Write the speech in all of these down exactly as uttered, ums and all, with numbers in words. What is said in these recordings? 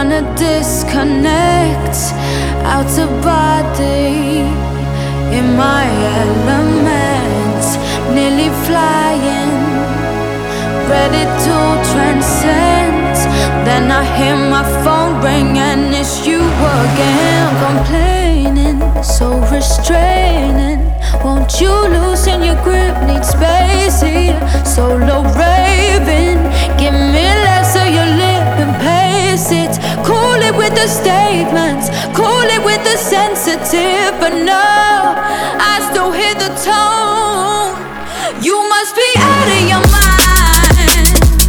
Trying to disconnect, out of body, in my element, nearly flying, ready to transcend. Then I hear my phone ring and it's you again, complaining, so restraining. Won't you loosen your grip, need space here. Solo raving, give me less of your lip and pace it. Cool it with the statements, cool it with the sensitive. But no, I still hear the tone. You must be out of your mind,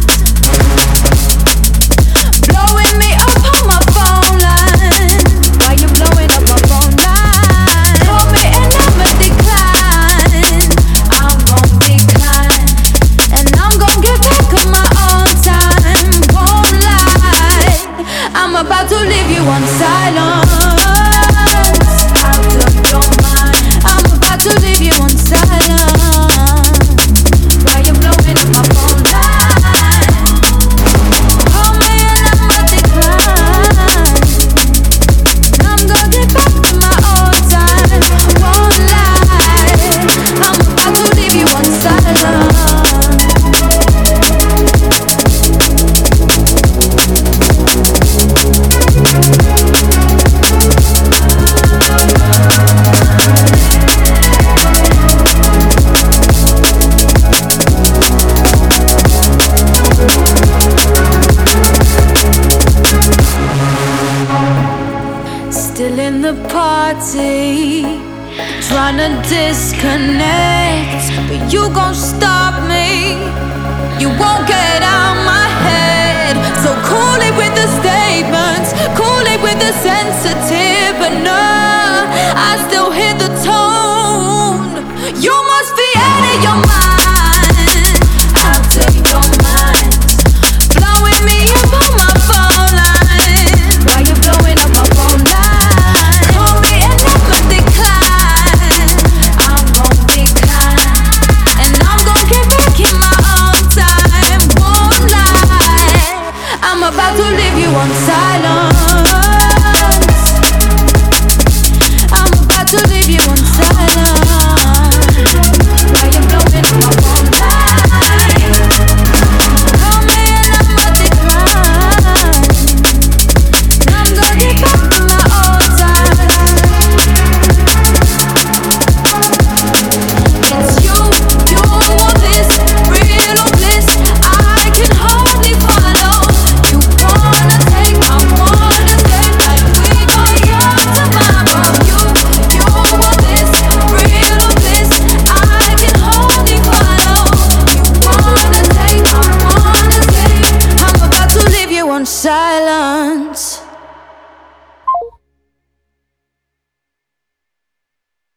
blowing me up on my phone line. Why you blowing up my phone line? Call me and I'ma decline. I'm gon' decline, and I'm gon' get back on my own time. Won't lie, I'm about to leave you on silence. Out of your mind, I'm about to leave you on silence. Why you blowing up my phone line? Call me and I'ma decline. I'm gon' get back to my own time. Won't lie, I'm about to leave you on silence. Still in the party, trying to disconnect, but you gon' stop me. You won't get out my head. So cool it with the statements, cool it with the sensitive. But no, I still hear the tone. You must be out of your mind.